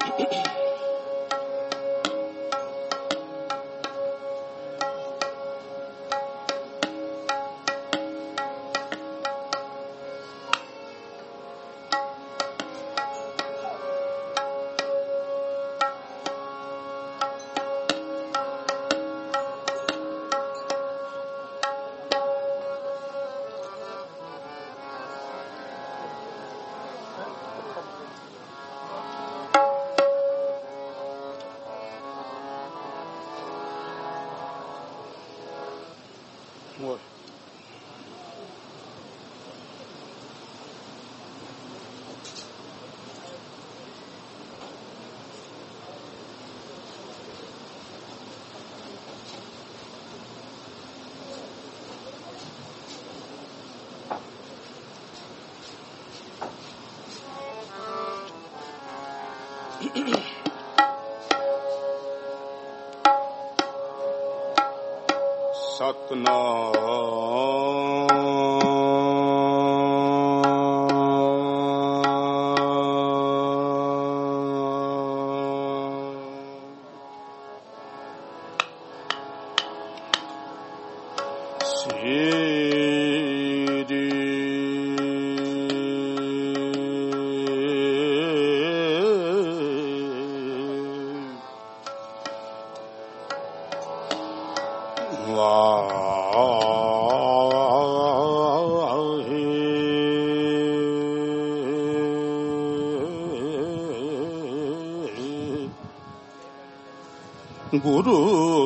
ਗੁਰੂ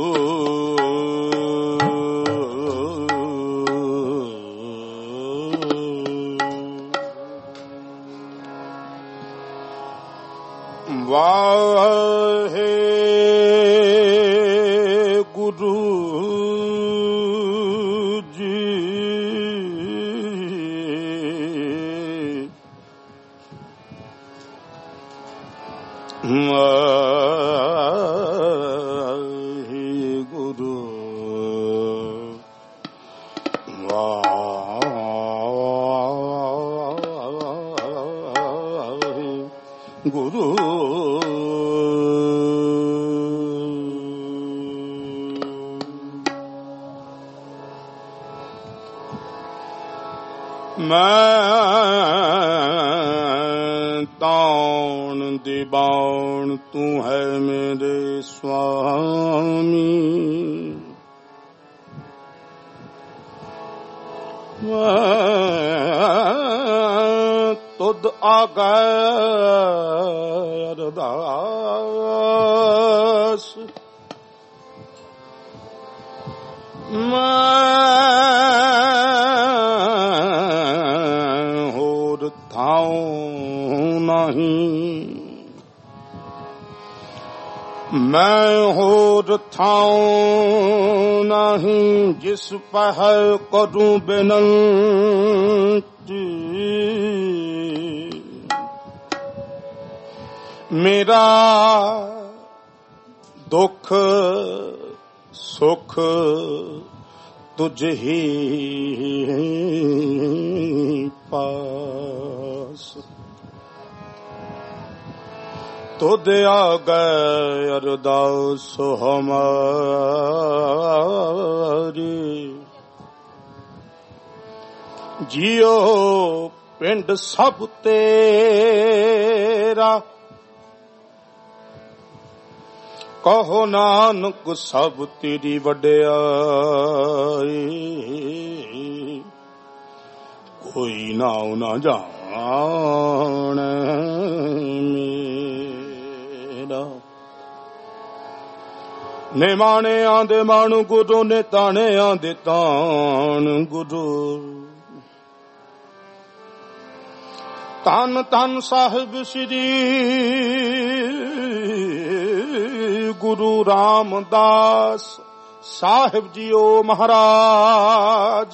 ਵਾਹਿਗੁਰੂ ਜੀ ਗੁਰੂ ਮੈਂ ਤਾਣ ਦੀ ਬਾਣ ਤੂੰ ਹੈ ਮੇਰੇ ਸੁਆਮੀ ਤੁਧ ਆਗੈ ਅਰਦਾਸ ਮੈਂ ਹੋਰ ਥਾਉ ਨਹੀਂ ਮੈਂ ਹੋਰ ਥਾਉ ਨਹੀਂ ਜਿਸ ਪਹਿ ਕਰੂੰ ਬੇਨੰਤੀ ਮੇਰਾ ਦੁੱਖ ਸੁਖ ਤੁਝ ਹੀ ਪਾਸ ਤੁਧ ਆਗੈ ਅਰਦਾਸ ਹਮਾਰੀ ਜੀਓ ਪਿੰਡ ਸਭ ਤੇਰਾ ਕਹੋ ਨਾਨਕ ਸਭ ਤੇਰੀ ਵਡਿਆਈ ਕੋਈ ਨਾਉ ਨਾ ਜਾਣੈ ਮੇਰਾ ਨੇ ਮਾਣਿਆਂ ਦੇ ਮਾਣ ਗੁਰੂ ਨੇ ਤਾਣਿਆਂ ਦੇ ਤਾਣ ਗੁਰੂ ਧੰਨ ਧੰਨ ਸਾਹਿਬ ਸ੍ਰੀ ਗੁਰੂ ਰਾਮਦਾਸ ਸਾਹਿਬ ਜੀਓ ਮਹਾਰਾਜ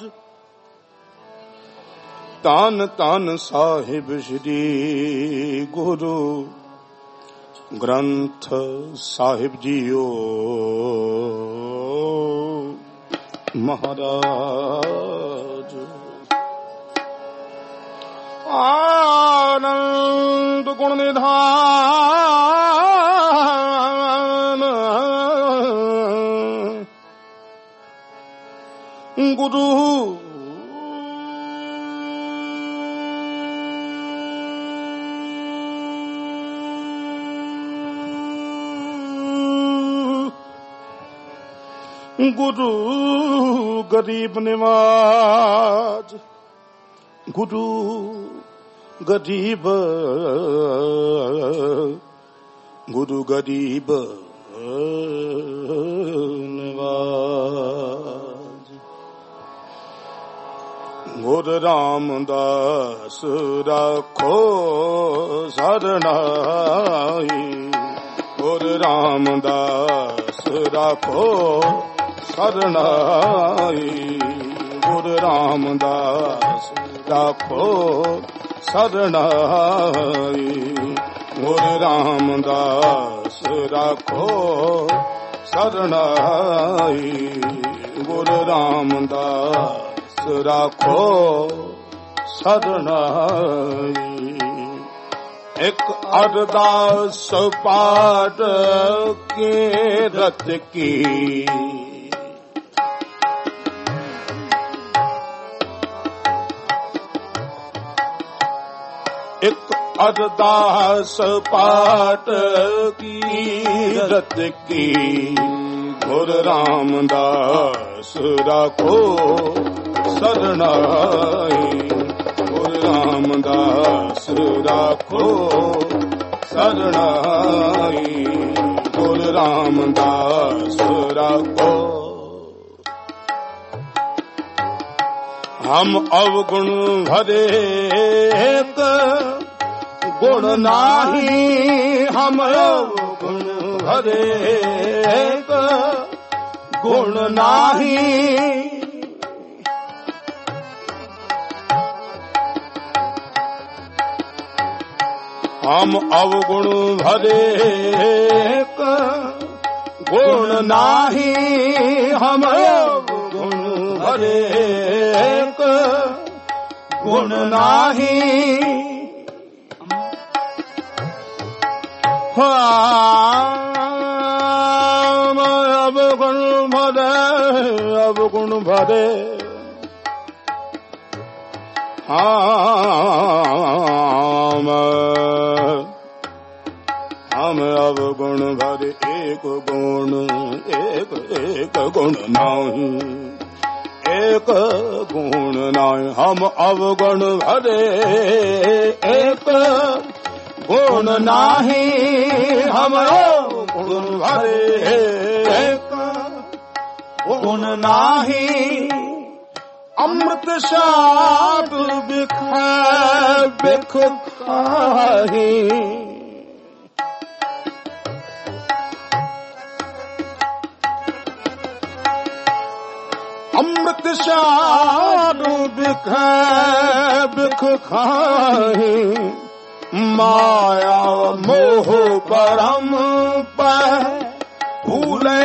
ਧੰਨ ਧੰਨ ਸਾਹਿਬ ਸ੍ਰੀ ਗੁਰੂ ਗ੍ਰੰਥ ਸਾਹਿਬ ਜੀਓ ਮਹਾਰਾਜ ਆਨੰਦ ਗੁਣ ਨਿਧਾਨ गुरु गरीब निवाज, गुरु गरीब, गुरु गरीब निवाज। गुरु रामदास राखो सरनाई, गुरु रामदास राखो सरनाई, गुरु रामदास राखो सरनाई, गुरु रामदास राखो सरनाई, गुरु रामदास राखो सरनाई। एक अरदास पाठ के रत की, एक अरदास पाठ की रत की, गुरु रामदास राखो सरनाई, गुरु रामदास राखो सरनाई, गुरु रामदास राखो। हम अवगुण भरे एक गुण नाही, हम अवगुण भरे एक गुण नाही, हम अवगुण भरे एक गुण नाही, हम अवगुण भरे एक गुण नाही। हम अवगुण भरे, अवगुण भरे, हम अवगुण भरे एक गुण, एक एक गुण नाही, एक गुण नाही। हम अवगुण भरे एक गुण नाही, हम अवगुण भरे एक गुण नाही। अमृत साध बिख बिख खाही, अमृत साध बिख बिख खाही, माया मोह परम पर भूले,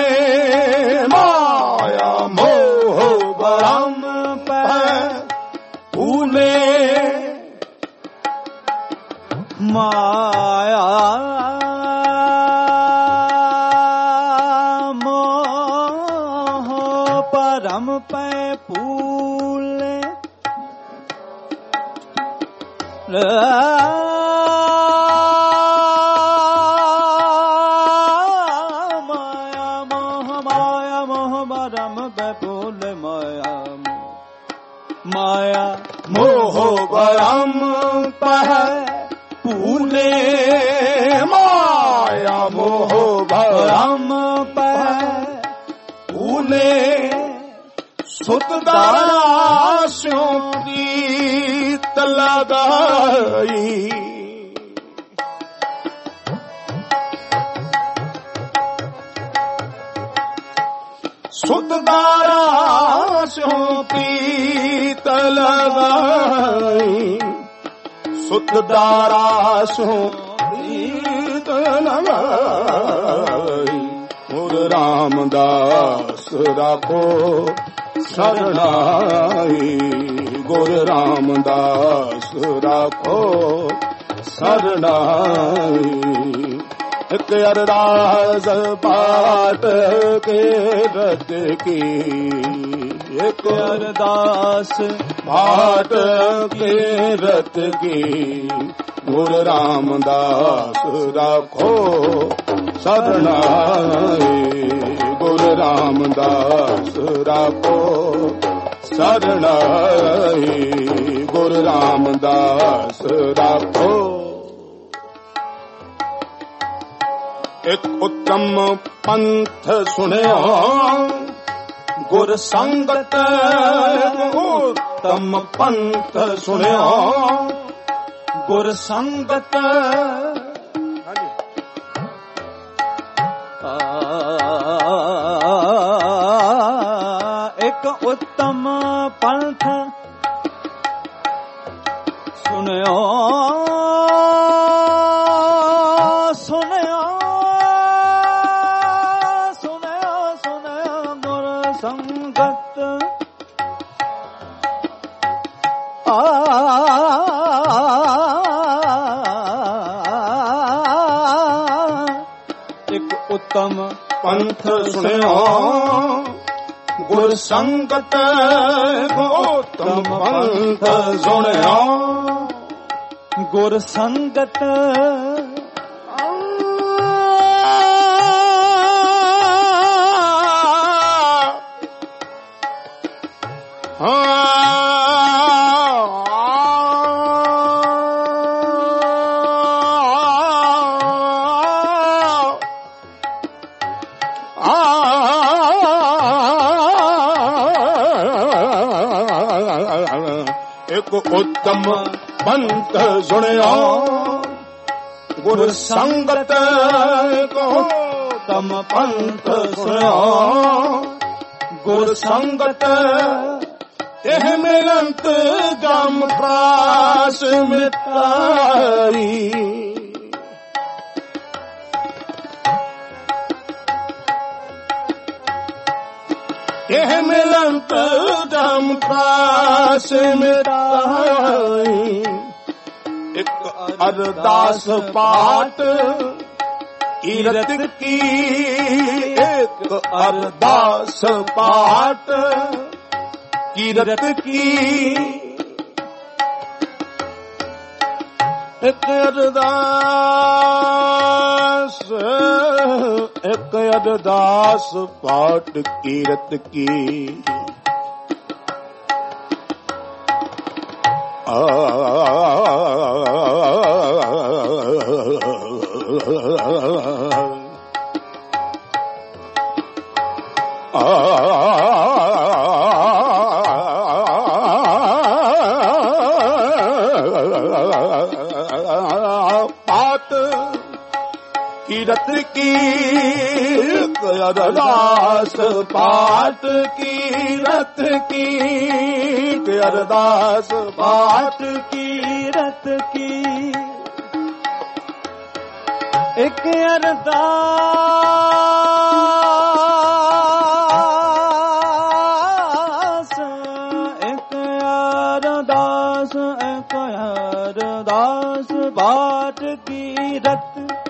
माया मोह परम भूले, माया मोह परम पे फूले, माया मोह परम पे फूले, माया मोह परम पह पूले, माया मोह परम पह पूले। सुत दास्यों प्रीत लगाई, सुत दास्यों प्रीत लगाई, सुत दास्यों प्रीत लगाई। गुरु रामदास राखो सरनाई, गुरु रामदास राखो सरनाई। एक अरदास पाठ के रत की, एक अरदास पाठ के रत की, गुरु रामदास राखो सरनाई, गुरु रामदास राखो शरणाई, गुरु रामदास राखो। एक उत्तम पंथ सुनियो गुर संगत, उत्तम पंथ सुनियो गुर संगत। एक उत्तम पंथ सुनियो सुनियो सुनियो सुनियो गुर संगत। एक उत्तम पंथ सुनियो गुर संगत, उत्तम पंथ सुनियो गुर संगत। एक उत्तम पंथ सुनियो गुरु संगत, उत्तम पंथ सुनियो गुरु संगत। यह मिलंत गम त्रास मिटाई, यह मिलंत गम त्रास मिटाई। एक अरदास पाठ कीरत की, एक अरदास पाठ कीरत की। एक अरदास पाठ कीरत की। पाठ कीरत की, अरदास पाठ कीरत की, अरदास पाठ कीरत की। एक अरदास, एक अरदास, एक अरदास पाठ कीरत।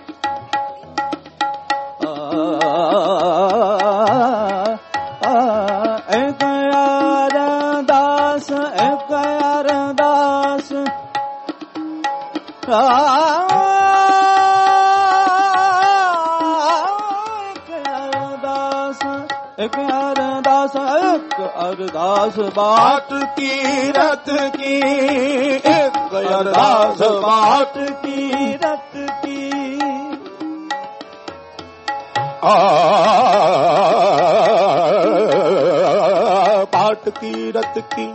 एक अरदास, एक अरदास, एक अरदास, एक अरदास पाठ कीरत की, एक अरदास पाठ कीरत की। पाठ कीरत की।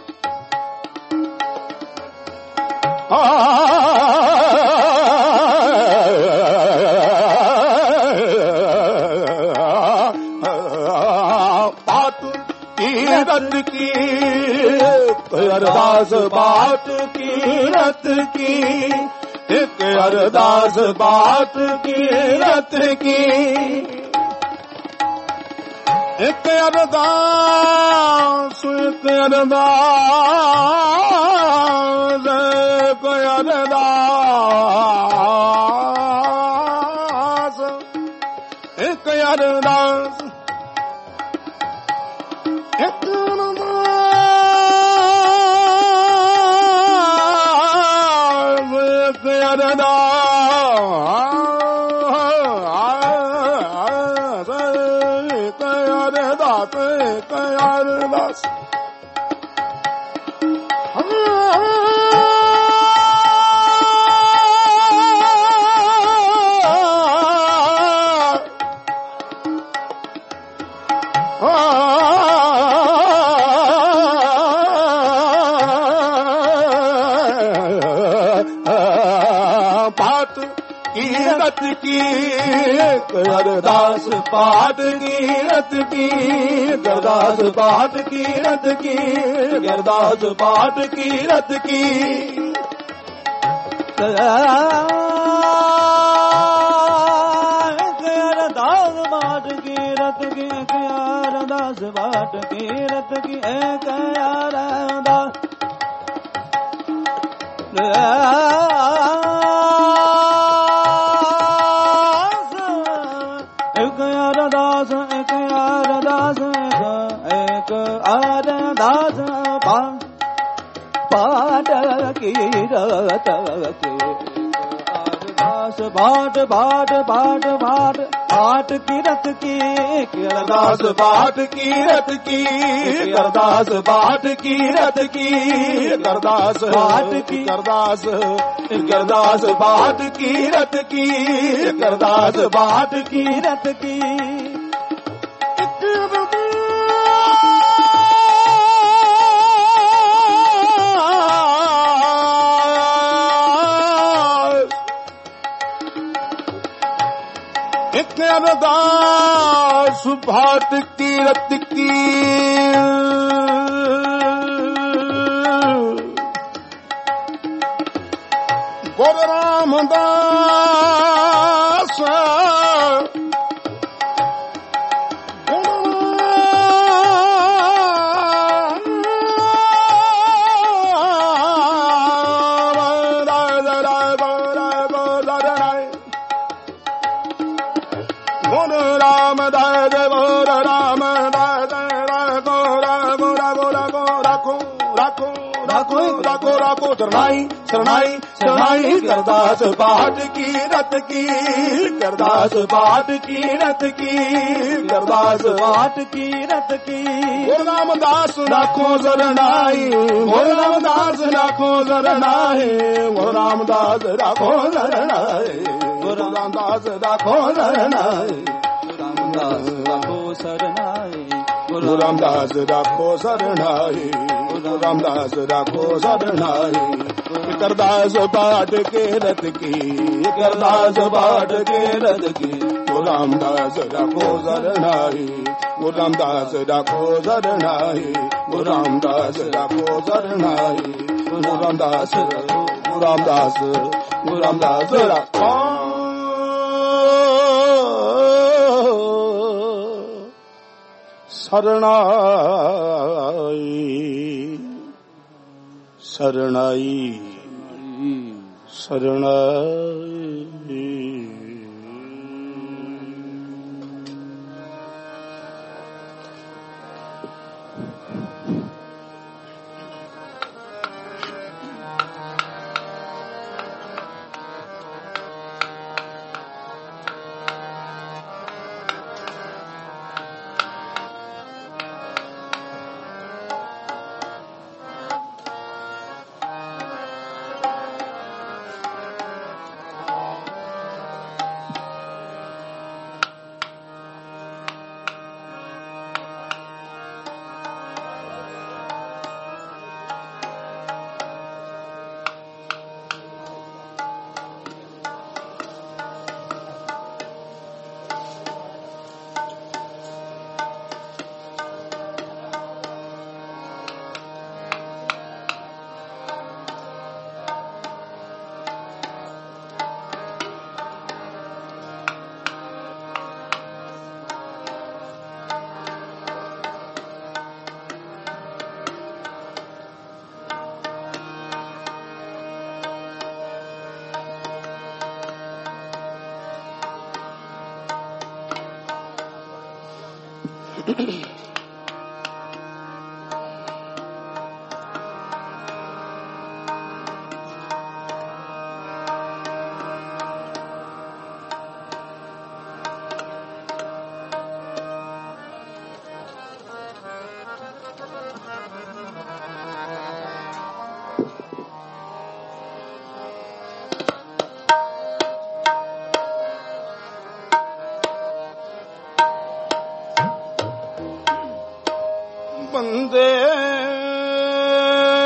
पाठ कीरत की, अरदास पाठ कीरत की, एक अरदास पाठ कीरत की। एक अरदास, एक अरदास, एक अरदास, एक अरदास, एक अरदास, एक रत की, अरदास पाठ की रत की, अरदास पाठ की रत की, अरदास पाठ की रत की। अरदास पाठ की रत की, अरदास पाठ की रत की, एक अरदास एक अरदास, एक अरदास, एक अरदास पाठ की रत की, अरदास पाठ पाठ पाठ पाठ पाठ की रत की, अरदास पाठ की रत की, अरदास पाठ की रत की, अरदास पाठ की, अरदास अरदास पाठ की रत की, अरदास पाठ की रत की। एक अरदास पाठ की रत की, गुरु रामदास राखो शरणाई शरणाई शरणाई, अरदास पाठ की रत की, अरदास पाठ की रत की, अरदास पाठ की रत की। गुरु रामदास राखो शरणाई, गुरु रामदास राखो शरणाई, गुरु रामदास राखो शरणाई, गुरु रामदास राखो शरणाई, गुरु रामदास राखो शरणाई, गुरु रामदास राखो शरणाई। अरदास पाठ के रत की, अरदास पाठ के रत की, गुरु रामदास राखो शरणाई, गुरु रामदास राखो शरणाई, गुरु रामदास राखो शरणाई, गुरु रामदास गुरु रामदास गुरु रामदास राखो शरणाई शरणाई शरणाई। बंदे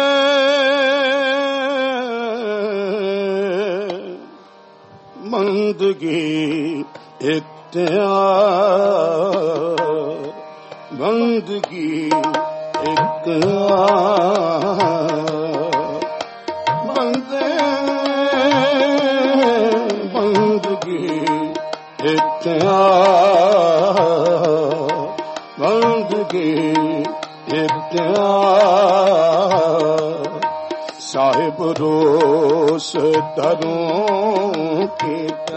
मंगल बंदगी इख्तियार, बंदगी इख्तियार, बंदगी इख्तियार, बंदगी इख्तियार। साहिब रोश दरों के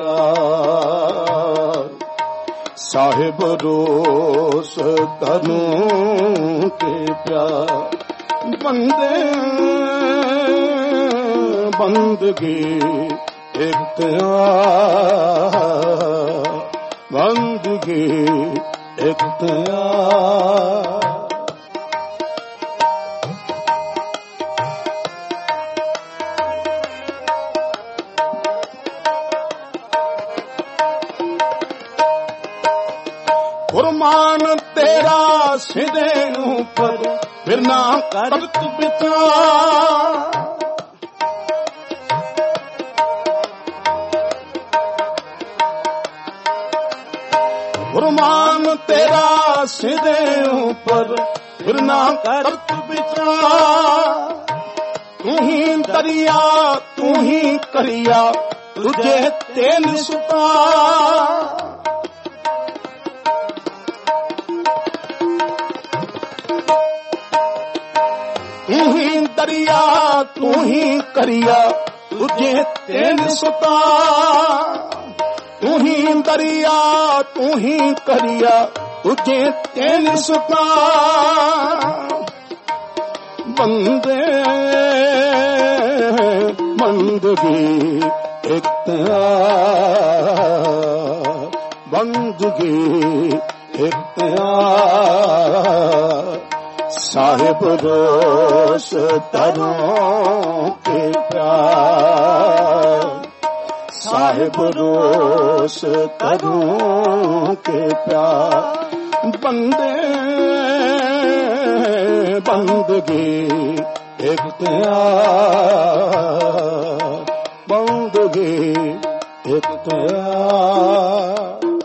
प्यार, साहिब रोश दरों के प्यार। बंदे बंदगी इख्तियार, बंदगी इख्तियार। कुर्बान तेरा सीधे ऊपर फिर ना कर तू बिता, कुर्बान तेरा सीधे ऊपर फिर ना कर तू बिता। तू ही दरिया तू ही करिया तुझे तेल सुता, तू ही दरिया तू ही करिया तुझे तेल सुता। तू ही दरिया तू ही करिया तुझे तेल सुता। बंदे बंदगी इख्तियार, बंदगी इख्तियार। साहिब रोश दरों के प्यार, साहिब रोश दरों के प्यार। बंदे बंदगी इख्तियार, बंदगी इख्तियार।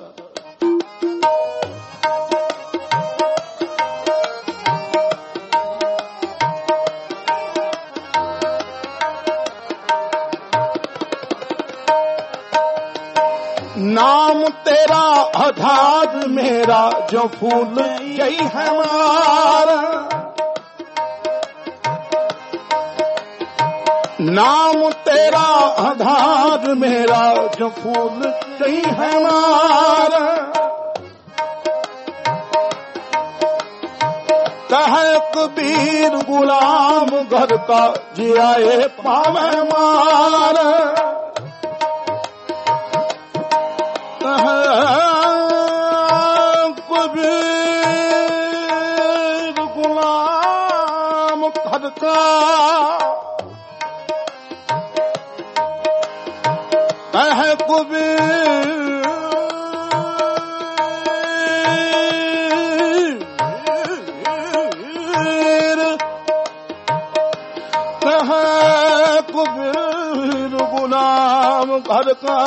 नाम तेरा आधार मेरा जो फूल यही है हमारा। नाम तेरा आधार मेरा जो फूल यही है हमारा। कहे कबीर गुलाम घर का जियाए पावे मारा। कबीर गुलाम घर का कहे कबीर कहे कबीर गुलाम घर का।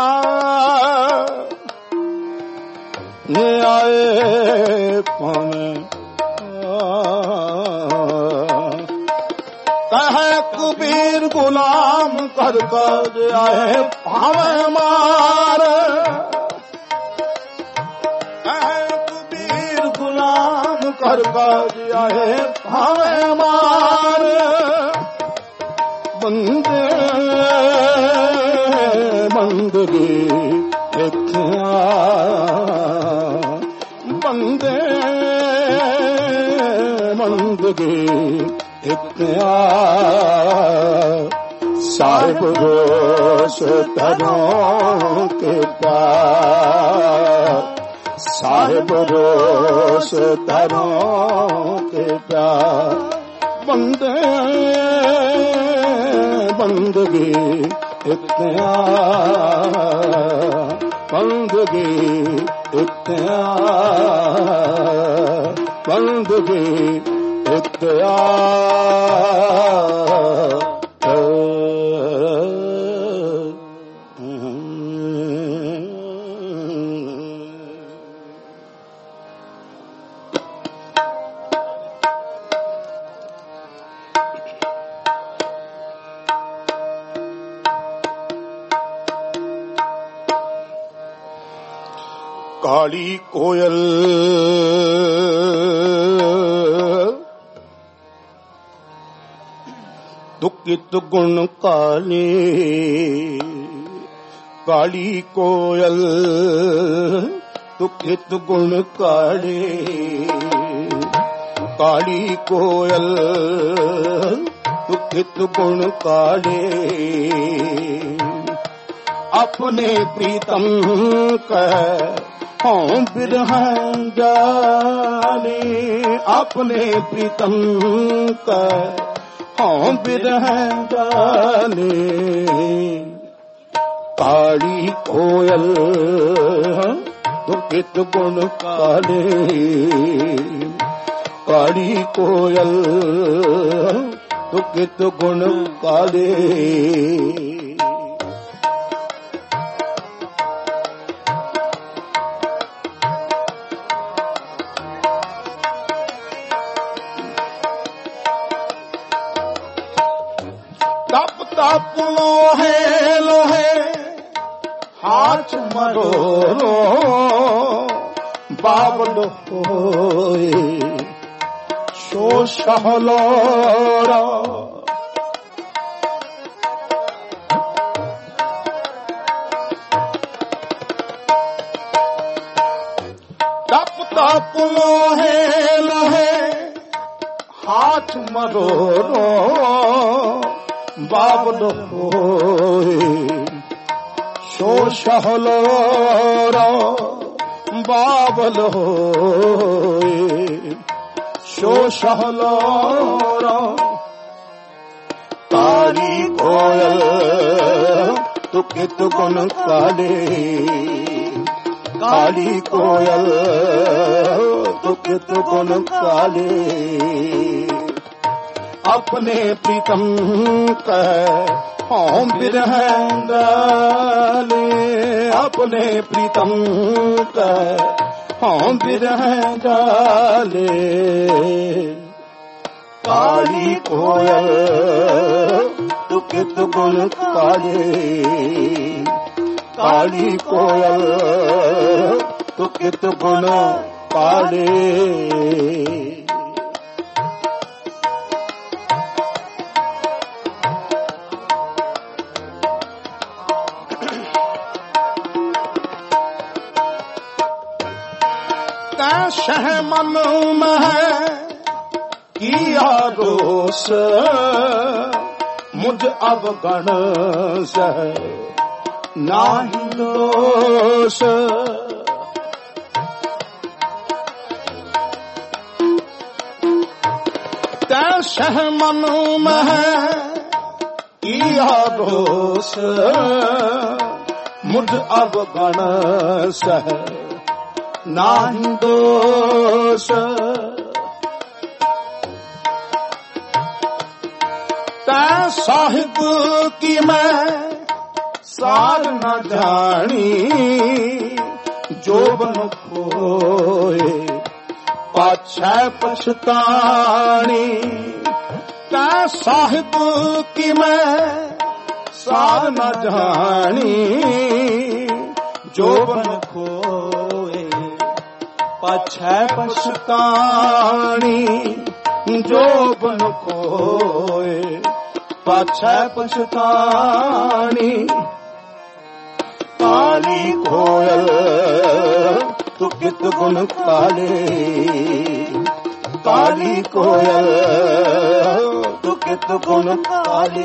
ये आए पावे कहे कबीर गुलाम कर कर आए पावे मार। कहे कबीर गुलाम कर कर आए पावे मार। बंदे बंदगी इख्तियार, बंदे बंदगी इख्तियार। साहिब रोश दरों के प्यार, साहिब रोश दरों के प्यार। बंदे बंदगी इख्तियार, बंदगी इख्तियार, बंदगी इख्तियार। ਕਾਲੀ ਕੋਇਲ ਦੁਖਿਤ ਗੁਣ ਕਾਲੇ, ਕਾਲੀ ਕੋਇਲ ਦੁਖਿਤ ਗੁਣ ਕਾਲੇ, ਕਾਲੀ ਕੋਇਲ ਦੁਖਿਤ ਗੁਣ ਕਾਲੇ, ਆਪਣੇ ਪ੍ਰੀਤਮ ਕੈ ਹਉ ਬਿਰਹੰ ਜਾਣੇ, ਆਪਣੇ ਪ੍ਰੀਤਮ ਕੈ ਹਉ ਬਿਰਹੰ ਜਾਣੇ, ਕਾਲੀ ਕੋਇਲ ਦੁਖਿਤ ਗੁਣ ਕਾਲੇ, ਕਾਲੀ ਕੋਇਲ ਦੁਖਿਤ ਗੁਣ ਕਾਲੇ, ਤਪ ਤਪ ਲੋਹੇ ਲੋਹੇ ਹਾਥ ਮਰੋਰੋ, ਬਾਬਲ ਹੋਏ ਸੋ ਸਹਲੋਰਾ, ਤਪ ਤਪ ਲੋਹੇ ਲੋਹੇ ਹਾਥ ਮਰੋਰੋ, ਬਾਬਲ ਹੋਏ ਸੋ ਸਹਲੋਰਾ, ਬਾਬਲ ਹੋਏ ਸੋ ਸਹਲੋਰਾ, ਕਾਲੀ ਕੋਇਲ ਦੁਖਿਤ ਗੁਣ ਕਾਲੇ, ਕਾਲੀ ਕੋਇਲ ਦੁਖਿਤ ਗੁਣ ਕਾਲੇ, ਆਪਣੇ ਪ੍ਰੀਤਮ ਕੈ ਹਉ ਬਿਰਹੰ ਜਾਣੇ, ਆਪਣੇ ਪ੍ਰੀਤਮ ਕੈ ਹਉ ਬਿਰਹੰ ਜਾਣੇ, ਕਾਲੀ ਕੋਇਲ ਦੁਖਿਤ ਗੁਣ ਕਾਲੇ, ਕਾਲੀ ਕੋਇਲ ਦੁਖਿਤ ਗੁਣ ਕਾਲੇ, ਸਹਿ ਮਨ ਮਹਿ ਕੀਆ ਦੋਸ, ਮੁਝ ਅਵਗਣ ਸਹਿ ਨਾਹੀ ਦੋਸ, ਤੈ ਸਹਿ ਮਨ ਮਹਿ ਕੀਆ ਦੋਸ, ਮੁਝ ਅਵਗਣ ਸਹਿ ਨਾਹੀ ਦੋਸ, ਤੈ ਸਾਹਿਬ ਕੀ ਮੈਂ ਸਾਰ ਨ ਜਾਣੀ, ਜੋਬਨ ਖੋਏ ਪਾਛੈ ਪਛਤਾਣੀ, ਤੈ ਸਾਹਿਬ ਕੀ ਮੈਂ ਸਾਰ ਨ ਜਾਣੀ, ਜੋਬਨ ਖੋਏ ਪਾਛੈ ਪਛਤਾਣੀ, ਜੋਬਨ ਖੋਏ ਪਾਛੈ ਪਛਤਾਣੀ, ਕਾਲੀ ਕੋਇਲ ਦੁਖਿਤ ਗੁਣ ਕਾਲੇ, ਕਾਲੀ ਕੋਇਲ ਦੁਖਿਤ ਗੁਣ ਕਾਲੇ,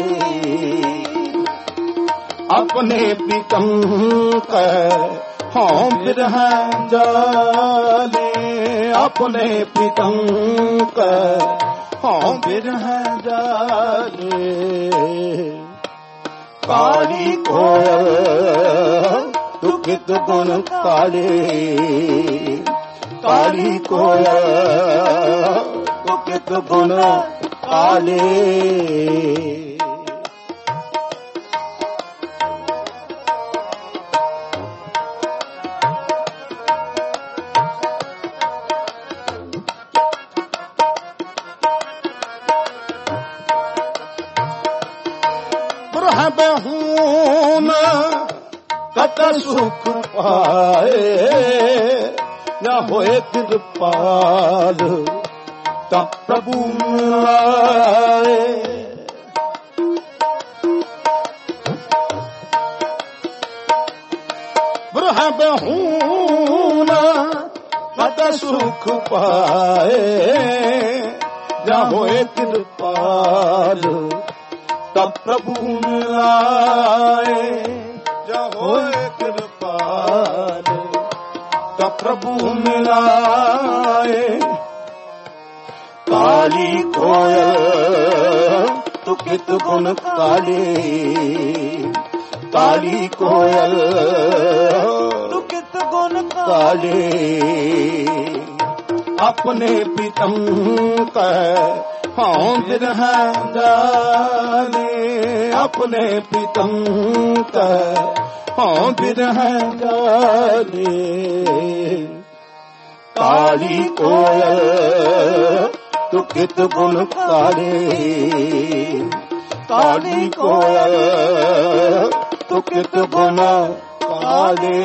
ਆਪਣੇ ਪ੍ਰੀਤਮ ਕੈ ਹਉ ਬਿਰਹੰ ਜਾਣੇ, ਆਪਣੇ ਪ੍ਰੀਤਮ ਕੈ ਹਉ ਬਿਰਹੰ ਜਾਣੇ, ਕਾਲੀ ਕੋਇਲ ਦੁਖਿਤ ਗੁਣ ਕਾਲੇ, ਕਾਲੀ ਕੋਇਲ ਦੁਖਿਤ ਗੁਣ ਕਾਲੇ, ਬਹੂਨ ਕਤ ਸੁਖ ਪਾਏ, ਜਾਂ ਹੋਏ ਕਿਰਪਾਲ ਤਾਂ ਪ੍ਰਭੂ ਮਿਲਾਏ। ਬ੍ਰਹ ਬਹੂਨ ਮਤ ਸੁਖ ਪਾਏ ਜਾਂ ਹੋਏ ਕਿਰਪਾਲ ਤਾਂ ਪ੍ਰਭੂ ਮਿਲਾਏ। ਜਾਂ ਹੋਏ ਕਿਰਪਾਲ ਤਾਂ ਪ੍ਰਭੂ ਮਿਲਾਏ। ਕਾਲੀ ਕੋਇਲ ਤੂੰ ਕਿਤ ਗੁਣ ਕਾਲੇ, ਕਾਲੀ ਕੋਇਲ ਤੂੰ ਕਿਤ ਗੁਣ ਕਾਲੇ। ਆਪਣੇ ਪ੍ਰੀਤਮ ਕੈ ਹਾਂ ਬਿਰਹਿ ਜਾਲੇ, ਆਪਣੇ ਪ੍ਰੀਤਮ ਕੈ ਹਾਂ ਬਿਰਹਿ ਜਾਲੇ। ਕਾਲੀ ਕੋਇਲ ਤੂੰ ਕਿਤ ਗੁਣ ਕਾਲੇ, ਕਾਲੀ ਕੋਇਲ ਤੂੰ ਕਿਤ ਗੁਣ ਕਾਲੇ।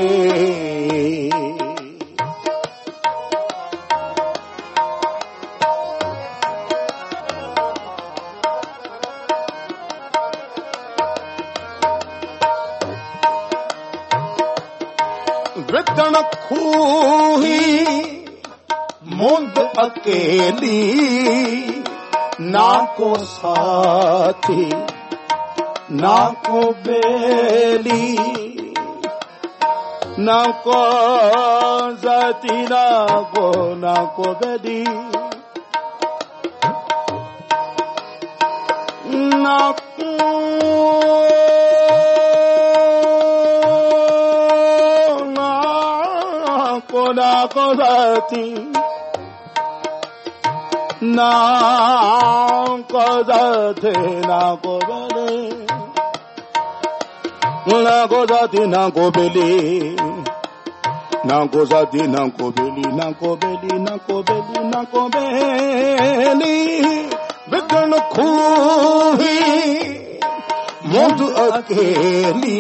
ਵਿਦਣ ਖੂਹੀ ਮੁੰਦ ਅਕੇਲੀ, ਨਾ ਕੋ ਸਾਥੀ ਨਾ ਕੋ ਬੇਲੀ, ਨਾ ਕੋ ਸਾਥੀ ਨਾ ਕੋ ਬੇਲੀ। ਨਾ ਕੋ ਸਾਥੀ ਨਾ ਕੋ ਸਾਥੀ ਨਾ ਕੋ ਬੇਲੀ, ਨਾ ਕੋ ਸਾਥੀ ਨਾ ਕੋ ਬੇਲੀ, ਨਾ ਕੋ ਸਾਥੀ ਨਾ ਕੋ ਬੇਲੀ, ਨਾ ਕੋ ਬੇਲੀ, ਨਾ ਕੋ ਬੇਲੀ, ਨਾ ਕੋ ਬੇਲੀ। ਵਿਦਣ ਖੂਹੀ ਮੁੰਦ ਅਕੇਲੀ,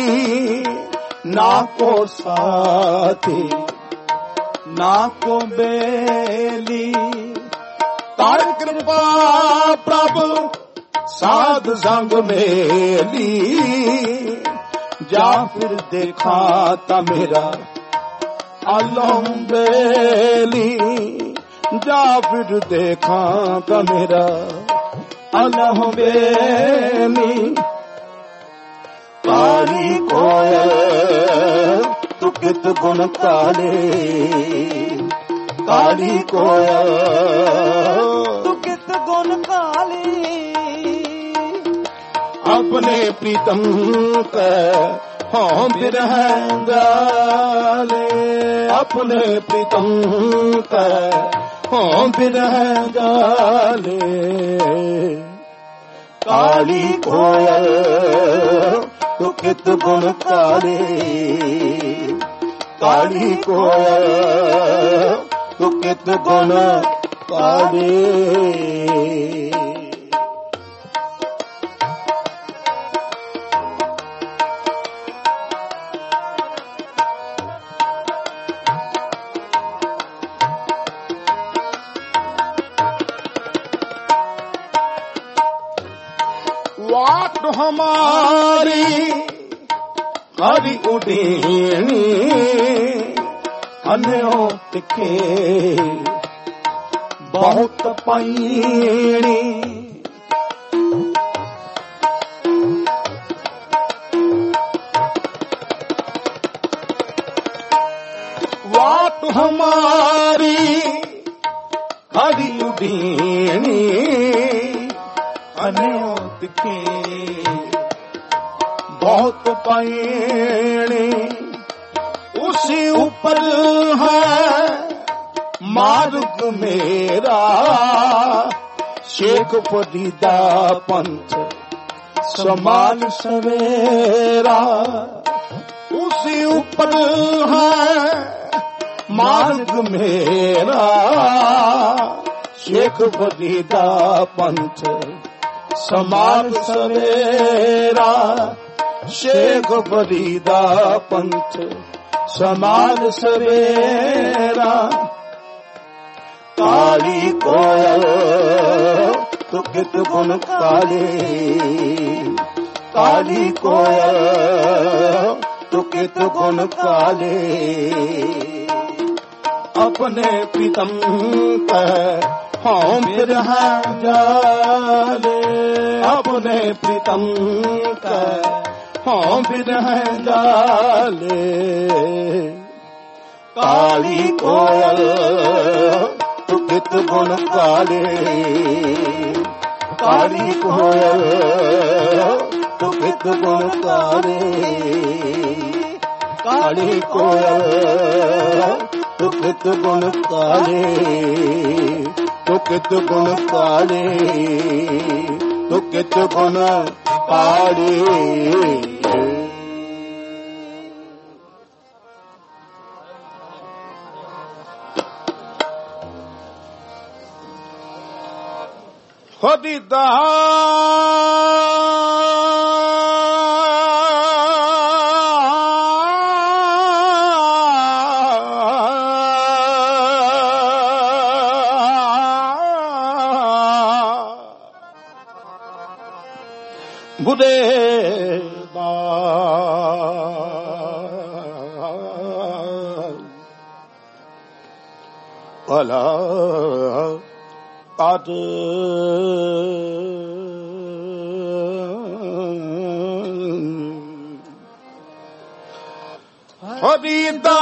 ਨਾ ਕੋ ਸਾਥੀ ਨਾ ਕੋ ਬੇਲੀ। ਕਰ ਕਿਰਪਾ ਪ੍ਰਭ ਸਾਧ ਸੰਗ ਮੇਲੀ, ਜਾਂ ਫਿਰ ਦੇਖਾਂ ਤਾਂ ਮੇਰਾ ਆਲਮ ਬੇਲੀ, ਜਾਂ ਫਿਰ ਦੇਖਾਂ ਤਾਂ ਮੇਰਾ ਆਲਮ ਬੇਲੀ। ਕਾਲੀ ਕੋਇਲ ਤੂੰ ਕਿਤ ਗੁਣ ਕਾਲੇ, ਕਾਲੀ ਕੋਇਲ ਤੂੰ ਕਿਤ ਗੁਣ ਕਾਲੇ। ਆਪਣੇ ਪ੍ਰੀਤਮ ਕੈ ਹਾਂ ਬਿਰਹਿ ਜਾਲੇ, ਆਪਣੇ ਪ੍ਰੀਤਮ ਕੈ ਹਾਂ ਬਿਰਹਿ ਜਾਲੇ। ਕਾਲੀ ਕੋਇਲ ਤੂੰ ਕਿਤ ਗੁਣ ਕਾਲੇ, ਕਾਲੀ ਕੋਇਲ ਤੂੰ ਕਿਤ ਗੁਣ ਕਾਲੇ। वाट हमारी हरि उडीनी, अन्यों तिखे बहुत पाईनी। वाट हमारी हरि उडीनी, अन्यों तिखे बहुत पाईनी। उसी ऊपर है मार्ग मेरा, शेख फरीदा पंथ समान सवेरा। उसी ऊपर है मार्ग मेरा, शेख फरीदा पंथ समान सवेरा। शेख फरीदा पंथ ਸਮਾਲ ਸਵੇਰਾ ਕਾਲੀ ਕੋਇਲ ਤੂੰ ਕਿਤ ਗੁਣ ਕਾਲੇ ਕਾਲੀ ਕੋਇਲ ਤੂੰ ਕਿਤ ਗੁਣ ਕਾਲੇ अपने प्रीतम हम बिरह जाले अपने प्रीतम हम बिरह जाले काली कोयल तू कित गुण काले काली कोयल तू कित गुण काले काली कोयल तू कित गुण काले तू कित गुण काले तू कित गुण काले खुदा बुरे भला काट हरीदा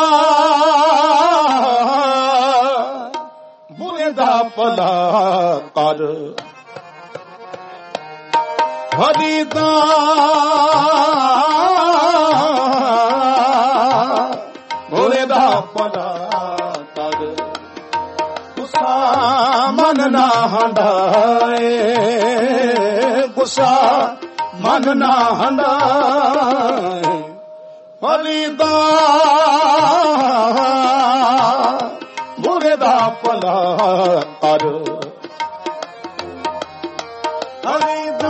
बुरे दा भला कर हरीदा बुरे दा भला कर गुस्सा मन ना हंडाए गुस्सा मन ना हंडाए हरीदा बुरे दा भला कर हरीदा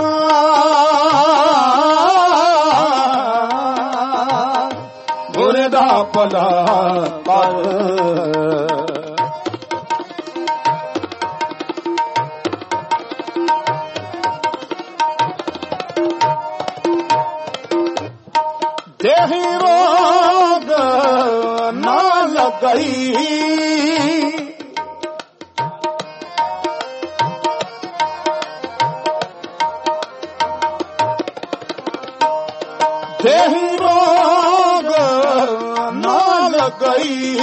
बुरे दा भला कर देही रोग ना लगई देही रोग ना लगई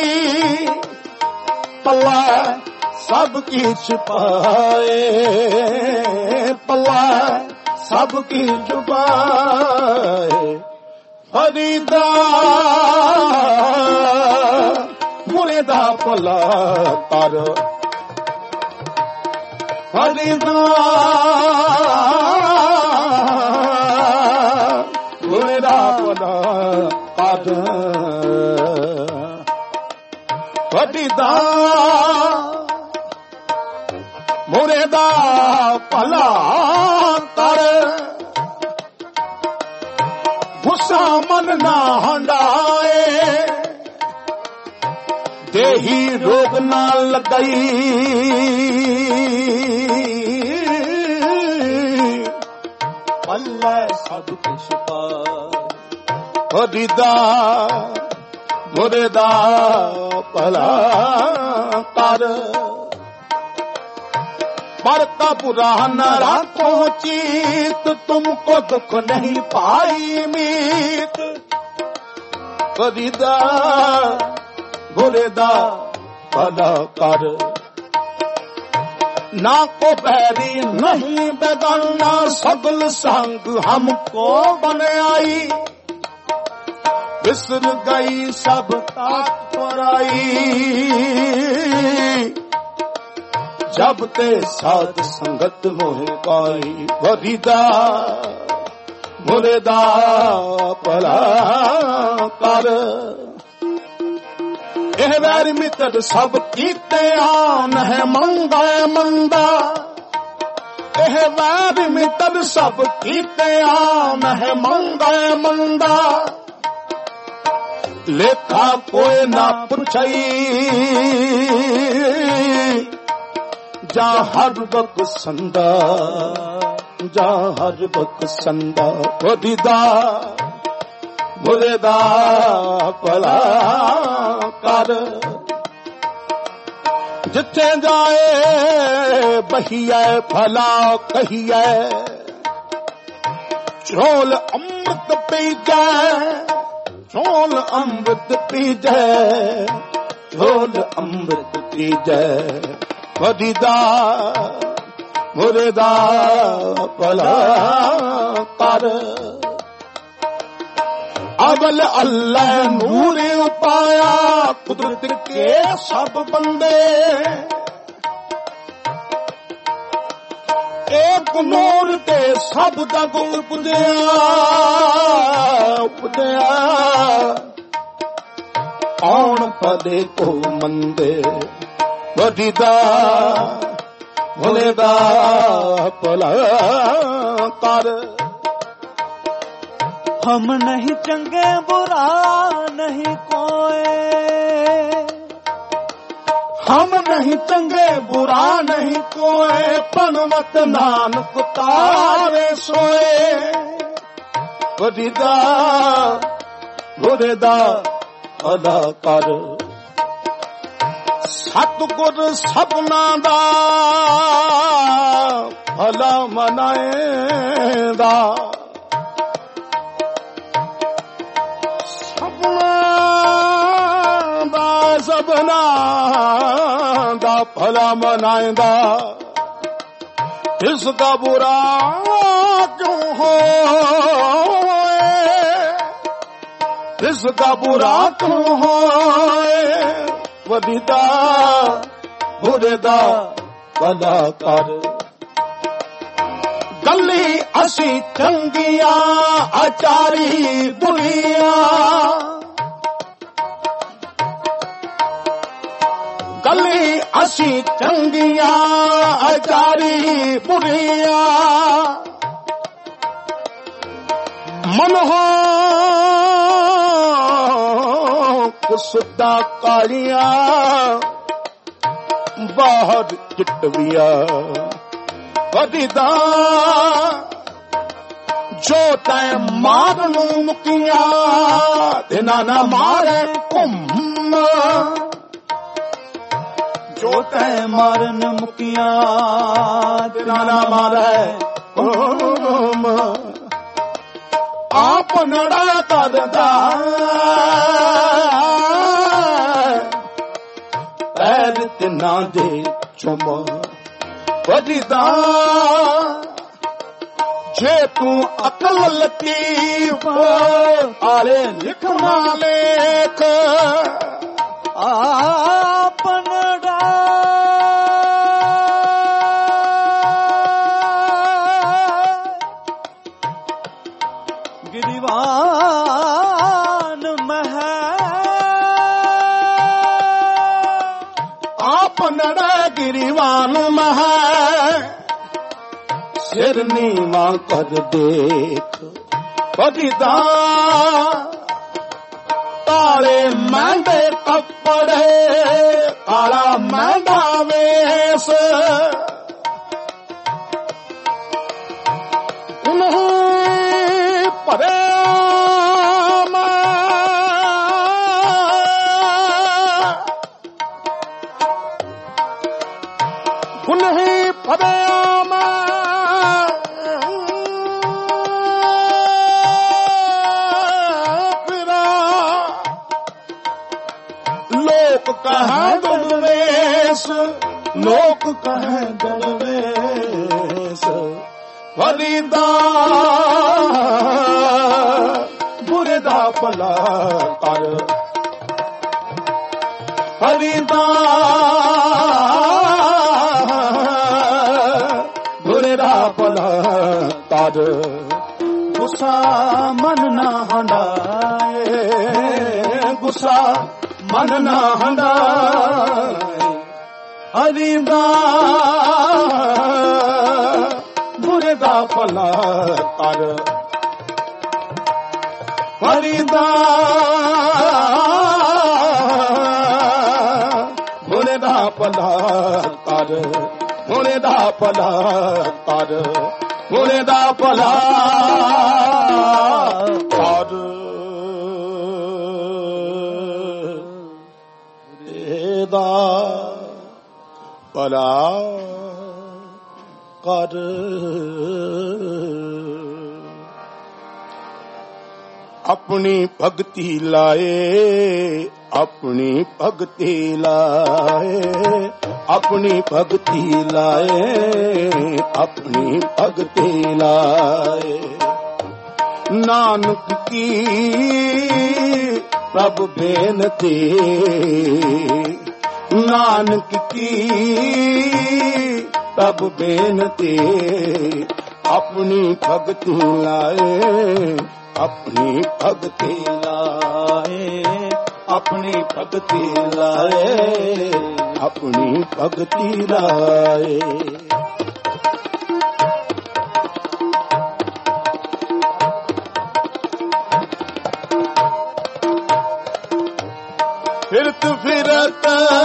पल्ला सबकी छुपाए पल्ला सबकी छुपाए हरीदा बुरे दा भला कर हरीदा बुरे दा भला कर हरीदा बुरे दा भला कर गुस्सा मन ना हंडाए देही रोग ना लगई अल्लाह सब कुछ पाए हरीदा बुरे दा भला कर पर का बुरा न राखो चीत तुमको दुख नहीं पाई मीत हरीदा बुरे दा भला कर ना को बैरी नहीं बेगाना सगल संग हमको बन आई बिसर गई सब तात पराई जब ते साध संगत मोह पाई हरीदा बुरे दा भला कर एह वैर मित्र सब कीते आन है मंगा मंदा एह वैर मित्र सब कीते आन है मंगा मंदा लेखा कोई ना पुछई जा हर वक्त संदा जा हर वक्त संदा वधिदा बुरेदा भला कर जिथे जाए बहिए भला कहिए झोल अमृत पी जाए झोल अमृत पी जाए झोल अमृत पी जाए वधिदा बुरेदा भला कर अवल अल्लाह नूर पाया कुदरत के सब बंदे एक नूर ते सब दा उपदया कौन पदे को मंदे वधिदा भुलेदा भला कर हम नहीं चंगे बुरा नहीं कोई हम नहीं चंगे बुरा नहीं कोई पनवत नानक तारे सोए वधिदा भुलेदा भला कर सतगुर सबना दा भला मनाएंदा सबना दा भला मनाएंदा इसका बुरा क्यों हो इसका बुरा क्यों हो वधिदा बुरेदा भला कर गली असी चंगिया आचारी बुरिया गली असी चंगिया आचारी बुरिया मन हो कुसदा कालिया बाहर चिटविया वधिदा जो तै मारनू मुकिया दिना न मारे घुम जो तै मारन मुकिया दिना न मारे घुम आप नड़ा करदा पैर तिना दे चुम वधिदा जे तू अकल लतीफ आले लिखना लेख आपनड़ा गिरिवान मह आपनड़ा गिरिवान मह सिर नीवा कर देख वधिदा काले महंगे कपड़े काला महंगा वेश उन्हें परे उन्हें परे लोक कहे गणवेश वधिदा बुरेदा भला कर वधिदा बुरेदा भला कर गुस्सा मन ना हंडाए गुस्सा मन ना हंडाए वधिदा बुरेदा भला कर ਫਰੀਦਾ ਹੁਣੇ ਦਾ ਭਲਾ ਕਰ, ਹੁਣੇ ਦਾ ਭਲਾ ਕਰ, ਹੁਣੇ ਦਾ ਭਲਾ ਕਰ, ਇਹਦਾ ਭਲਾ ਕਰ। ਆਪਣੀ ਭਗਤੀ ਲਾਏ, ਆਪਣੀ ਭਗਤੀ ਲਾਏ, ਆਪਣੀ ਭਗਤੀ ਲਾਏ, ਆਪਣੀ ਭਗਤੀ ਲਾਏ। ਨਾਨਕ ਕੀ ਪ੍ਰਭ ਬੇਨਤੀ, ਨਾਨਕ ਕੀ ਪ੍ਰਭ ਬੇਨਤੀ। ਆਪਣੀ ਭਗਤੀ ਲਾਏ, ਆਪਣੀ ਭਗਤੀ ਲਾਏ, ਆਪਣੀ ਭਗਤੀ ਲਾਏ, ਆਪਣੀ ਭਗਤੀ ਲਾਏ। ਫਿਰਤ ਫਿਰਤ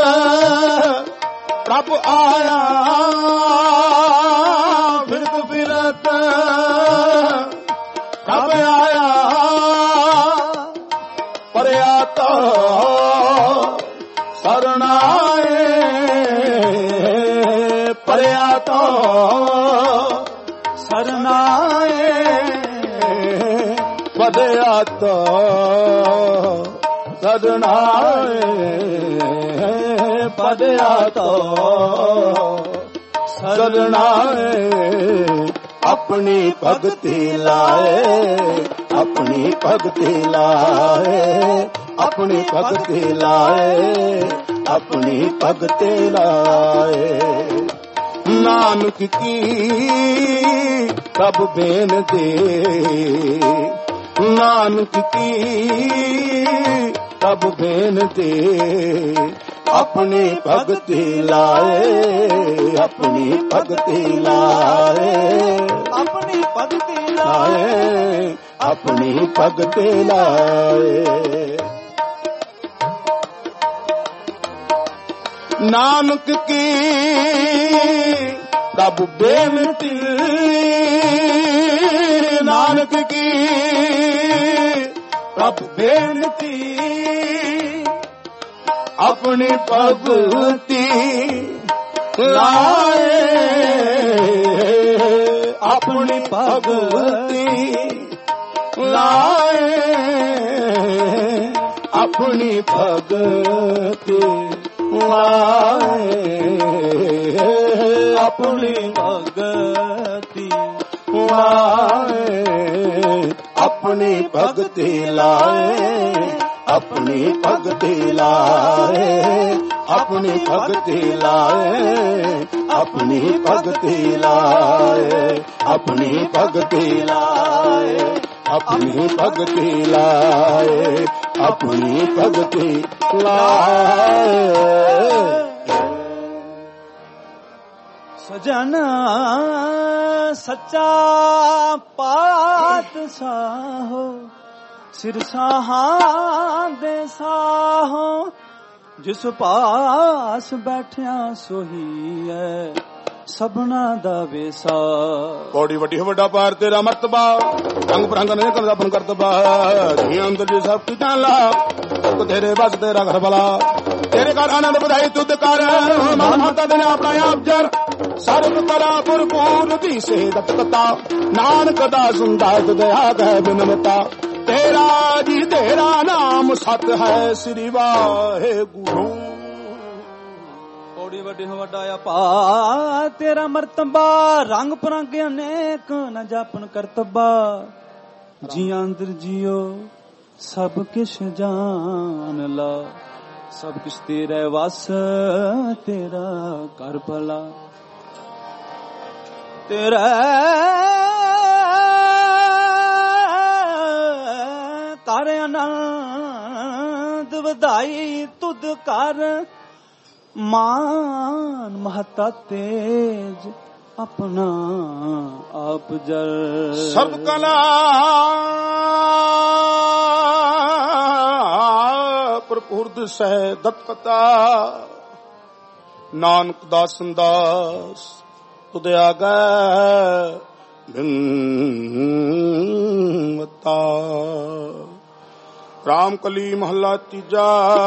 ਪ੍ਰਭ ਆਇਆ, ਫਿਰਤ ਫਿਰਤ ਪ੍ਰਭ ਆਇਆ। ਪਰਿਆ ਤੋ ਸਰਣ ਆਏ, ਪਰਿਆ ਤੋ ਸਰਣ ਆਏ। ਪਰਿਆ ਤੋ ਸਰਣ ਆਏ, ਪਰਿਆ ਤੋ ਸਰਣ ਆਏ। ਆਪਣੀ ਭਗਤੀ ਲਾਏ, ਆਪਣੀ ਭਗਤੀ ਲਾਏ, ਆਪਣੀ ਭਗਤੀ ਲਾਏ, ਆਪਣੀ ਭਗਤੀ ਲਾਏ। ਨਾਨਕ ਕੀ ਪ੍ਰਭ ਬੇਨਤੀ, ਨਾਨਕ ਕੀ ਪ੍ਰਭ ਬੇਨਤੀ। ਆਪਣੀ ਭਗਤੀ ਲਾਏ, ਆਪਣੀ ਭਗਤੀ ਲਾਏ, ਆਪਣੀ ਭਗਤੀ ਲਾਏ, ਆਪਣੀ ਭਗਤੀ ਲਾਏ। ਨਾਨਕ ਕੀ ਪ੍ਰਭ ਬੇਨਤੀ, ਨਾਨਕ ਕੀ ਪ੍ਰਭ ਬੇਨਤੀ। ਆਪਣੀ ਭਗਤੀ ਲਾਏ, ਆਪਣੀ ਭਗਤੀ ਲਾਏ, ਆਪਣੀ ਭਗਤੀ ਲਾਏ, ਆਪਣੀ ਭਗਤੀ ਲਾਏ। ਆਪਣੀ ਭਗਤੀ ਲਾਏ, ਆਪਣੀ ਭਗਤੀ ਲਾਏ, ਆਪਣੀ ਭਗਤੀ ਲਾਏ, ਆਪਣੀ ਭਗਤੀ ਲਾਏ, ਆਪਣੀ ਭਗਤੀ ਲਾਏ, ਆਪਣੀ ਭਗਤੀ ਲਾਏ, ਆਪਣੀ ਭਗਤੀ ਲਾਏ। ਸਜਣ ਸੱਚਾ ਪਾਤਸ਼ਾਹੋ, ਸਿਰਸਾਹਾਂ ਦੇ ਸਾਹੋ, ਜਿਸ ਪਾਸ ਬੈਠਿਆ ਸੋਹੀ ਹੈ ਸਭਨਾ ਦਾ ਵੇਸਾ। ਬੋੜੀ ਵੱਡੀ ਵੱਡਾ ਪਾਰ ਤੇਰਾ ਮਰਤਬਾ, ਰੰਗ ਬਰੰਗ ਨੇ ਕਰਦਾ ਆਪਨ ਕਰਤਬਾ। ਜੀ ਅੰਦਰ ਜੀ ਸਭ ਕੀ ਜਾਣ ਲਾ, ਤੇਰੇ ਬਸ ਤੇਰਾ ਘਰ ਭਲਾ, ਤੇਰੇ ਘਰ ਆਨੰਦ ਵਧਾਈ ਤੁਧ ਕਰ। ਮਨ ਮਾਤਾ ਦੇ ਆਪਣਾ ਆਪ ਜਰ, ਸਰਬ ਤਰਾ ਭਰਪੂਰ ਦੀ ਸੇਦਤ ਕਤਾ। ਨਾਨਕ ਦਾ ਸੁੰਦਾ ਦਇਆ ਗੈ ਬਿਨਮਤਾ, ਤੇਰਾ ਜੀ ਤੇਰਾ ਨਾਮ ਸਤ ਹੈ ਸ੍ਰੀ ਵਾਹਿਗੁਰੂ। ਬੋੜੀ ਵੱਡੀ ਵੱਡਾ ਪਾ ਤੇਰਾ ਮਰਤਬਾ, ਰੰਗ ਪਰੰਗ ਅਨੇਕ ਨ ਜਾਪਨ ਕਰਤਬਾ। ਜੀਆਂ ਅੰਦਰ ਜੀਓ ਸਭ ਕਿਛ ਜਾਣ ਲਾ, ਸਭ ਕਿਛ ਤੇਰੇ ਵਸ ਤੇਰਾ ਕਰ ਭਲਾ। ਤੇਰਾ ਕਰ ਆਨੰਦ ਵਧਾਈ ਤੁਧ ਕਰ। ਮਾਨ ਮਹਤਾ ਤੇਜ ਆਪਣਾ ਆਪ ਜਲ। ਸਰਬ ਕਲਾ ਭਰਪੂਰ ਦਿਸੈ ਦਤਕਤਾ, ਨਾਨਕ ਦਾਸਨ ਦਾਸ ਤੁਧ ਆਗੈ ਬਿਨਵਤਾ। ਰਾਮ ਕਲੀ ਮਹੱਲਾ ਤੀਜਾ।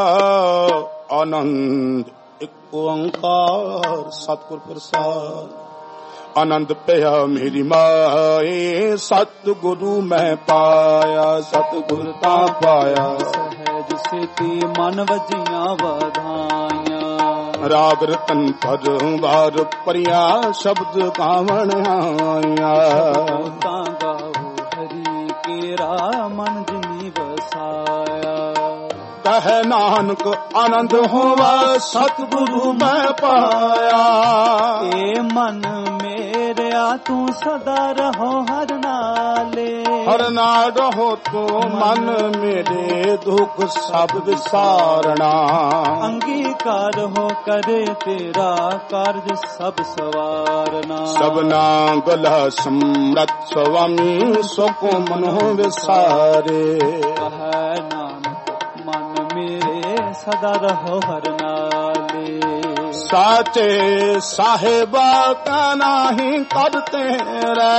ਆਨੰਦ ਇੱਕ ਓੰਕਾਰ ਸਤਿਗੁਰ ਪ੍ਰਸਾਦ। ਆਨੰਦ ਪਿਆ ਮੇਰੀ ਮਾਏ, ਸਤਿਗੁਰੂ ਮੈਂ ਪਾਇਆ, ਸਤਿਗੁਰ ਤਾਂ ਪਾਇਆ। ਸਹਿਜ ਸੇਤੀ ਮਨ ਵਜੀਆਂ ਵਧਾਈਆਂ, ਰਾਗ ਰਤਨ ਭਜ ਵਾਰ ਪਰਿਆ, ਸ਼ਬਦ ਗਾਵਣ ਆਇਆ। ਤਾਂ ਗਾਵੋ ਹਰੀ ਕੇਰਾ ਮਨ ਜਿਨੀ ਵਸਾਇਆ। ਕਹੈ ਨਾਨਕ ਆਨੰਦ ਹੋਵਾ, ਸਤਿਗੁਰੂ ਮੈਂ ਪਾਇਆ। ਏ ਮਨ ਮੇਰਿਆ ਤੂੰ ਸਦਾ ਰਹੋ ਹਰ ਨਾਲੇ, ਹਰ ਨਾਲ ਰਹੋ ਤੂੰ ਮਨ ਮੇਰੇ, ਦੁੱਖ ਸਭ ਵਿਸਾਰਣਾ। ਅੰਗੀਕਾਰ ਹੋ ਕਰੇ ਤੇਰਾ ਕਾਰਜ ਸਭ ਸਵਾਰਨਾ। ਸਭਨਾ ਗਲਾ ਸਮਰੱਥ ਸੁਆਮੀ, ਸੁਖ ਮਨੋ ਵਿਸਾਰੇ। ਕਹੈ ਨਾਨਕ ਮਨ ਮੇਰੇ ਸਦਾ ਰਹੋ ਹਰ ਨਾਲੇ। ਸਾਚੇ ਸਾਹਿਬਾ ਕਾ ਨਾਹੀ ਕਦ ਤੇਰਾ,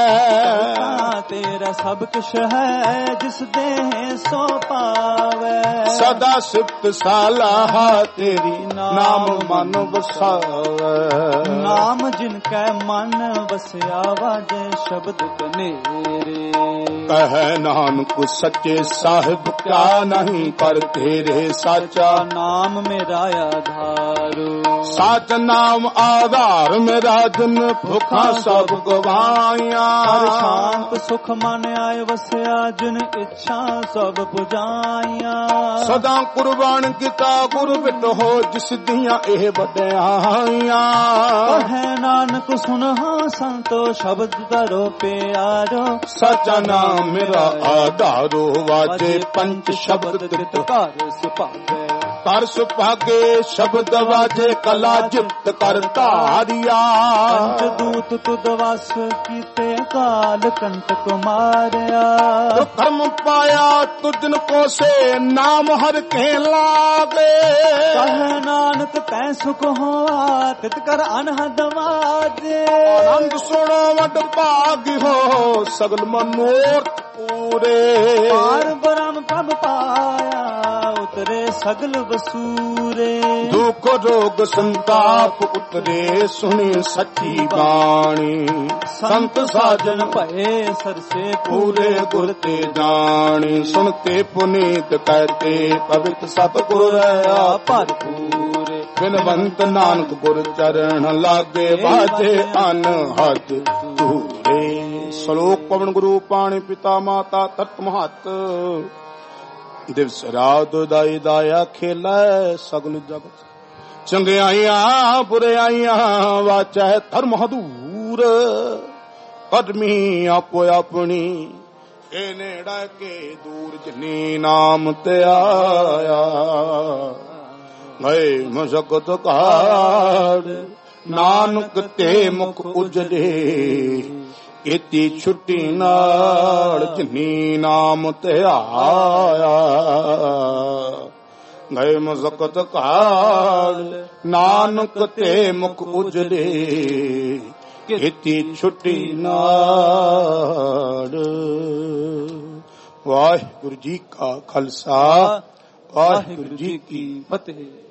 ਤੇਰਾ ਸਭ ਕੁਛ ਹੈ ਜਿਸ ਦੇ ਸੋ ਪਾਵੇ। ਸਦਾ ਸਿਫਤ ਸਲਾਹ ਤੇਰੀ, ਨਾਮ ਮਨ ਵਸਾਵੇ। ਨਾਮ ਜਿਨ ਕੈ ਮਨ ਵਸਿਆ, ਵਾਜੇ ਸ਼ਬਦ ਕਨੇਰੇ। ਕਹੈ ਨਾਨਕ ਸੱਚੇ ਸਾਹਿਬ ਕਾ ਨਹੀਂ ਕਰ ਤੇਰੇ, ਸਾਚਾ ਨਾਮ ਮੇਰਾ ਆਧਾਰੂ। ਸਾਚ ਨਾਮ ਆਧਾਰ ਮੇਰਾ, ਜਿਨ ਭੁੱਖਾਂ ਸਭ ਗਵਾਈਆਂ। ਹਰ ਸ਼ਾਂਤ ਸੁਖ ਮਨ ਆਏ ਵਸਿਆ, ਜਿਨ ਇੱਛਾ ਸਭ ਪੁਜਾਈਆਂ। ਸਦਾ ਕੁਰਬਾਨ ਕੀਤਾ ਗੁਰ ਬਿਟੋ, ਜਿਸ ਦੀਆਂ ਇਹ ਵਡਿਆਈਆਂ। ਕਹੈ ਨਾਨਕ ਸੁਨਹਾ ਸੰਤੋ, ਸ਼ਬਦ ਧਰੋ ਪਿਆਰੋ। ਸਾਚਾ ਨਾਮ ਮੇਰਾ ਆਧਾਰੋ, ਵਾਜੇ ਪੰਚ ਸ਼ਬਦ ਤਿਤ ਘਰ ਸੁਭਾਵੇ। ਕਰ ਸੁਭਾਗੇ ਸ਼ਬਦ ਵਾਜੇ, ਕਲਾ ਜਿਤ ਕਰ ਧਾਰਿਆ। ਪੰਚ ਦੂਤ ਤੁਧ ਵਸ ਕੀਤੇ, ਕਾਲ ਕੰਟਕ ਮਾਰਿਆ। ਕਰਮ ਪਾਇਆ ਤੁਜਨ ਕੋਸੇ, ਨਾਮ ਹਰ ਕੇ ਲਾਗੇ। ਕਹੈ ਨਾਨਕ ਤੈ ਸੁਖ ਹੋਆ, ਤਿਤ ਕਰ ਅਨਹਦ ਵਾਜੇ। ਆਨੰਦ ਸੁਣੋ ਵਡ ਭਾਗ ਹੋ, ਸਗਲ ਮਨੋਰਥ ਪੂਰੇ। ਪਾਰ ਬ੍ਰਹਮ ਪ੍ਰਭ ਪਾਇਆ, ਉਤਰੇ ਸਗਲ ਵਸੂਰੇ। ਦੁਖ ਰੋਗ ਸੰਤਾਪ ਉਤਰੇ, ਸੁਣੀ ਸੱਚੀ ਬਾਣੀ। ਸੰਤ ਸਾਜਨ ਭਏ ਸਰਸੇ ਪੂਰੇ ਗੁਰ ਤੇ ਜਾਣੀ। ਸੁਣਤੇ ਪੁਨੀਤ ਕਹਤੇ, ਪਵਿੱਤ ਸਤਿਗੁਰ ਰਹਾ ਭਰਪੂਰੇ। ਬਿਨਵੰਤ ਨਾਨਕ ਗੁਰ ਚਰਨ ਲਾਗੇ, ਬਾਜੇ ਅਨਹਦ ਧੂਰੇ। ਸ਼ਲੋਕ ਪਵਨ ਗੁਰੂ ਪਾਣੀ ਪਿਤਾ ਮਾਤਾ ਤਤ ਮਹਤ। ਦਿਵਸ ਰਾਤ ਦਾਈ ਦਾਇਆ ਖੇਲਾ, ਸਗਲ ਜਗਤ ਚੰਗਿਆਈਆਂ ਬੁਰਿਆਈਆਂ। ਵਾਚੈ ਧਰਮ ਹਦੂਰ, ਕਦਮੀ ਆਪੋ ਆਪਣੀ। ਇਹ ਨੇੜਾ ਕੇ ਦੂਰ, ਜਿਨੀ ਨਾਮ ਤੇ ਆਇਆ। ਗਏ ਮਸਕਤ ਕਾੜ, ਨਾਨਕ ਤੇ ਮੁਖ ਉਜਲੇ। ਕੀਤੀ ਛੁੱਟੀ ਨਾਲ, ਜਿਨੀ ਨਾਮ ਤੇ ਆਇਆ। ਗਏ ਮਸਕਤ ਕਾੜ, ਨਾਨਕ ਤੇ ਮੁਖ ਉਜਲੇ। ਕੀਤੀ ਛੁੱਟੀ ਨਾਲ। ਵਾਹਿਗੁਰੂ ਜੀ ਕਾ ਖਾਲਸਾ, ਵਾਹਿਗੁਰੂ ਜੀ ਕੀ ਫਤਿਹ।